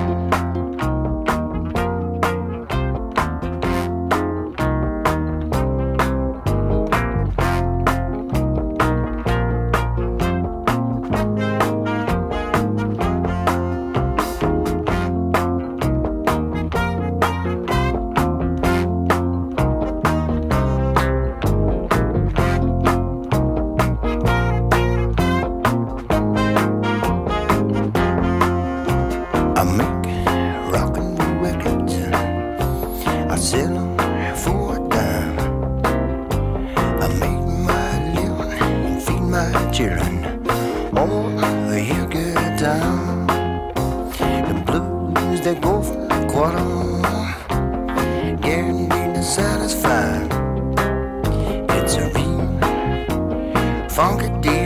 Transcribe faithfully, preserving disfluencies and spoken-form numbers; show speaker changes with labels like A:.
A: I make rock and roll records. I sell them for a dime. I make my living and feed my children all a year good time. The blues they go for a quarter, guaranteed to satisfy. It's a real funky deal.